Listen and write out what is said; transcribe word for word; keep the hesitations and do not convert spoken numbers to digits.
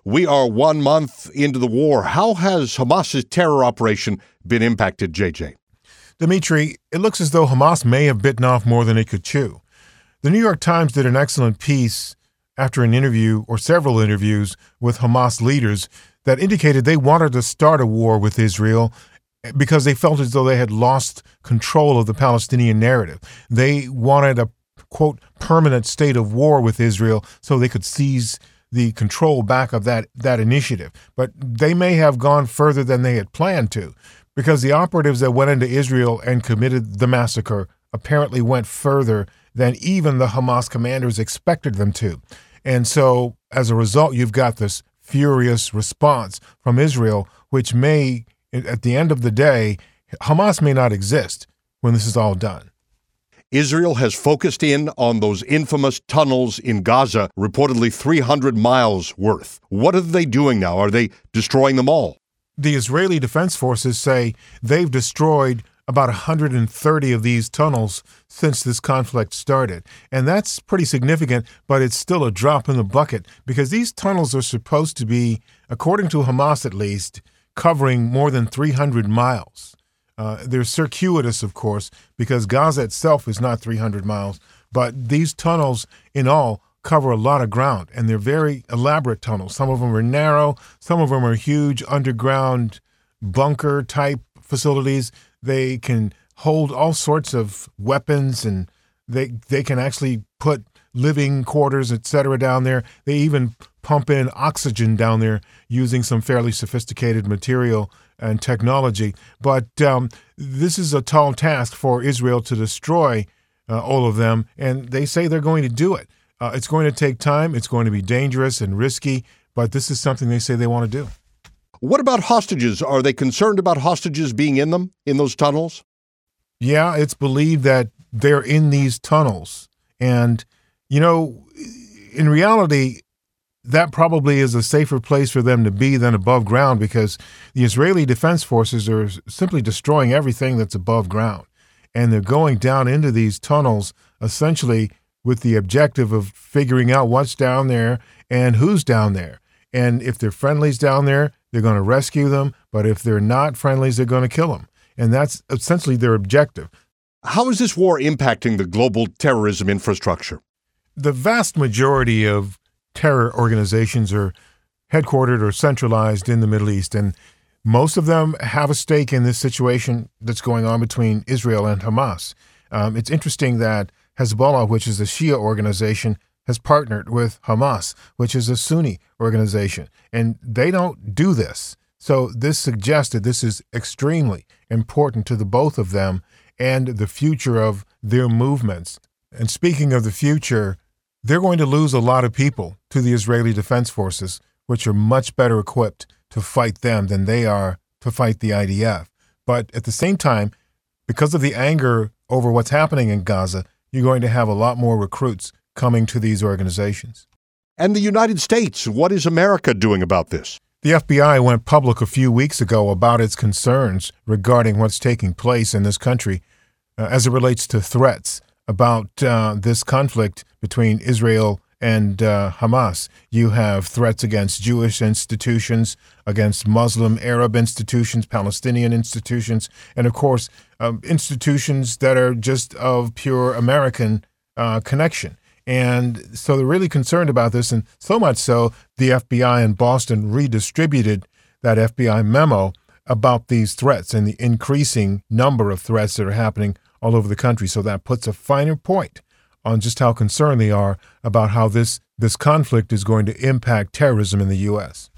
We are one month into the war. How has Hamas's terror operation been impacted, J J? Dimitri, it looks as though Hamas may have bitten off more than it could chew. The New York Times did an excellent piece after an interview or several interviews with Hamas leaders that indicated they wanted to start a war with Israel because they felt as though they had lost control of the Palestinian narrative. They wanted a, quote, permanent state of war with Israel so they could seize the control back of that, that initiative. But they may have gone further than they had planned to, because the operatives that went into Israel and committed the massacre apparently went further than even the Hamas commanders expected them to. And so as a result, you've got this furious response from Israel, which may, at the end of the day, Hamas may not exist when this is all done. Israel has focused in on those infamous tunnels in Gaza, reportedly three hundred miles worth. What are they doing now? Are they destroying them all? The Israeli Defense Forces say they've destroyed about one hundred thirty of these tunnels since this conflict started. And that's pretty significant, but it's still a drop in the bucket because these tunnels are supposed to be, according to Hamas at least, covering more than three hundred miles. Uh, they're circuitous, of course, because Gaza itself is not three hundred miles, but these tunnels in all cover a lot of ground, and they're very elaborate tunnels. Some of them are narrow, some of them are huge underground bunker-type facilities. They can hold all sorts of weapons, and they they can actually put living quarters, et cetera, down there. They even pump in oxygen down there using some fairly sophisticated material and technology. But um, this is a tall task for Israel to destroy uh, all of them, and they say they're going to do it. Uh, it's going to take time. It's going to be dangerous and risky, but this is something they say they want to do. What about hostages? Are they concerned about hostages being in them, in those tunnels? Yeah, it's believed that they're in these tunnels. And, you know, in reality, that probably is a safer place for them to be than above ground because the Israeli Defense Forces are simply destroying everything that's above ground. And they're going down into these tunnels essentially with the objective of figuring out what's down there and who's down there. And if they're friendlies down there, they're going to rescue them. But if they're not friendlies, they're going to kill them. And that's essentially their objective. How is this war impacting the global terrorism infrastructure? The vast majority of terror organizations are headquartered or centralized in the Middle East, and most of them have a stake in this situation that's going on between Israel and Hamas. Um, it's interesting that Hezbollah, which is a Shia organization, has partnered with Hamas, which is a Sunni organization, and they don't do this. So this suggests that this is extremely important to the both of them and the future of their movements. And speaking of the future, they're going to lose a lot of people to the Israeli Defense Forces, which are much better equipped to fight them than they are to fight the I D F. But at the same time, because of the anger over what's happening in Gaza, you're going to have a lot more recruits coming to these organizations. And the United States, what is America doing about this? The F B I went public a few weeks ago about its concerns regarding what's taking place in this country uh, as it relates to threats about uh, this conflict between Israel and uh, Hamas. You have threats against Jewish institutions, against Muslim Arab institutions, Palestinian institutions, and of course, um, institutions that are just of pure American uh, connection. And so they're really concerned about this, and so much so, the F B I in Boston redistributed that F B I memo about these threats and the increasing number of threats that are happening all over the country. So that puts a finer point on just how concerned they are about how this, this conflict is going to impact terrorism in the U S